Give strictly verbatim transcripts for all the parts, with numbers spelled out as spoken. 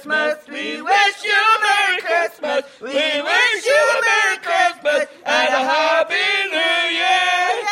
Christmas. We wish you a Merry Christmas. We wish you a Merry Christmas and a Happy New Year.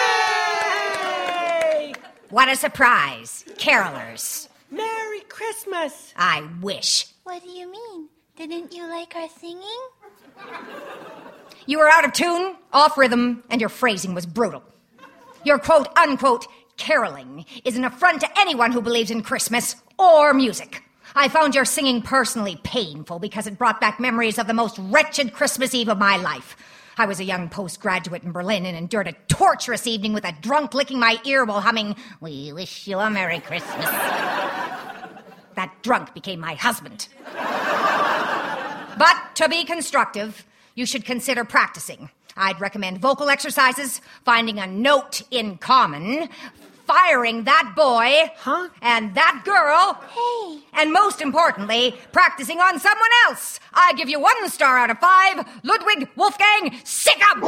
Yay! What a surprise. Carolers. Merry Christmas. I wish. What do you mean? Didn't you like our singing? You were out of tune, off rhythm, and your phrasing was brutal. Your quote-unquote caroling is an affront to anyone who believes in Christmas or music. I found your singing personally painful because it brought back memories of the most wretched Christmas Eve of my life. I was a young postgraduate in Berlin and endured a torturous evening with a drunk licking my ear while humming, "We wish you a Merry Christmas." That drunk became my husband. But to be constructive, you should consider practicing. I'd recommend vocal exercises, finding a note in common, firing that boy huh? and that girl. Hey. And most importantly, practicing on someone else. I give you one star out of five. Ludwig Wolfgang Sickam!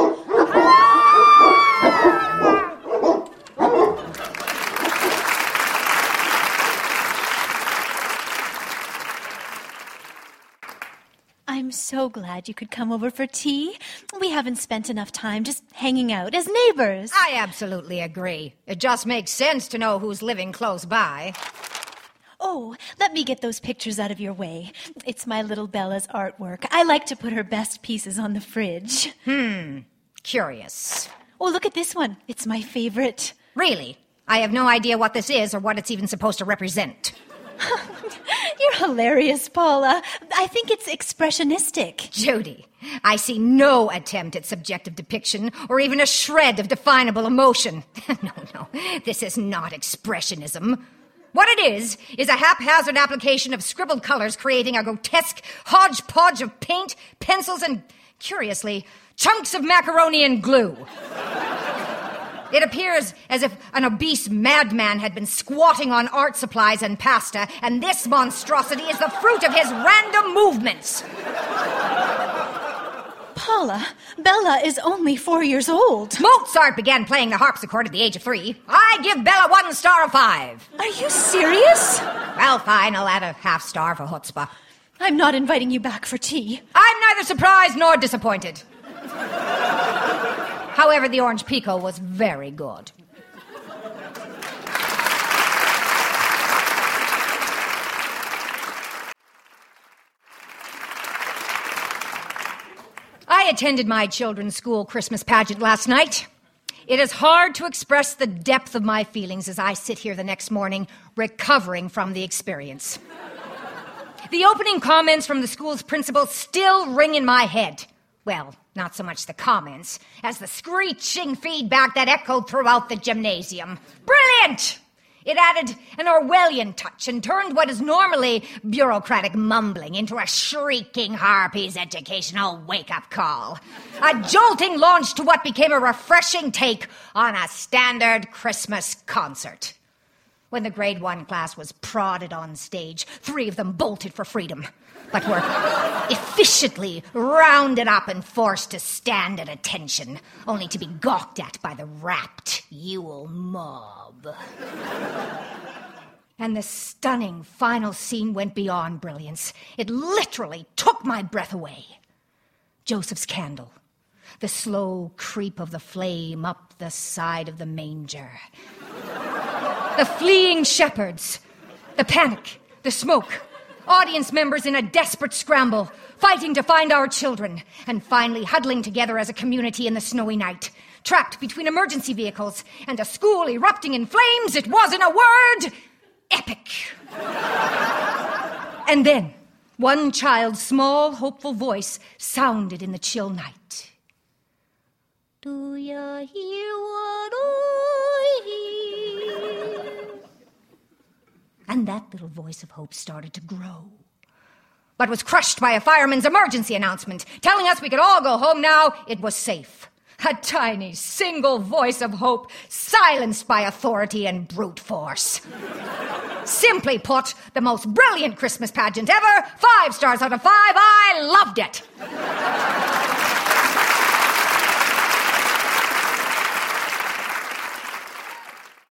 I'm so glad you could come over for tea. We haven't spent enough time just hanging out as neighbors. I absolutely agree. It just makes sense to know who's living close by. Oh, let me get those pictures out of your way. It's my little Bella's artwork. I like to put her best pieces on the fridge. Hmm, curious. Oh, look at this one. It's my favorite. Really? I have no idea what this is or what it's even supposed to represent. You're hilarious, Paula. I think it's expressionistic. Judy, I see no attempt at subjective depiction or even a shred of definable emotion. No, no, this is not expressionism. What it is, is a haphazard application of scribbled colors creating a grotesque hodgepodge of paint, pencils, and, curiously, chunks of macaroni and glue. It appears as if an obese madman had been squatting on art supplies and pasta, and this monstrosity is the fruit of his random movements. Paula, Bella is only four years old. Mozart began playing the harpsichord at the age of three. I give Bella one star of five. Are you serious? Well, fine, I'll add a half star for chutzpah. I'm not inviting you back for tea. I'm neither surprised nor disappointed. However, the orange pico was very good. I attended my children's school Christmas pageant last night. It is hard to express the depth of my feelings as I sit here the next morning, recovering from the experience. The opening comments from the school's principal still ring in my head. Well, not so much the comments, as the screeching feedback that echoed throughout the gymnasium. Brilliant! It added an Orwellian touch and turned what is normally bureaucratic mumbling into a shrieking harpy's educational wake-up call. A jolting launch to what became a refreshing take on a standard Christmas concert. When the grade one class was prodded on stage, three of them bolted for freedom, but were efficiently rounded up and forced to stand at attention, only to be gawked at by the rapt Yule mob. And the stunning final scene went beyond brilliance. It literally took my breath away. Joseph's candle, the slow creep of the flame up the side of the manger. The fleeing shepherds, the panic, the smoke, audience members in a desperate scramble, fighting to find our children, and finally huddling together as a community in the snowy night, trapped between emergency vehicles and a school erupting in flames. It was, in a word, epic. And then, one child's small, hopeful voice sounded in the chill night. Do you hear what I hear? And that little voice of hope started to grow, but was crushed by a fireman's emergency announcement, telling us we could all go home now. It was safe. A tiny, single voice of hope, silenced by authority and brute force. Simply put, the most brilliant Christmas pageant ever. Five stars out of five. I loved it.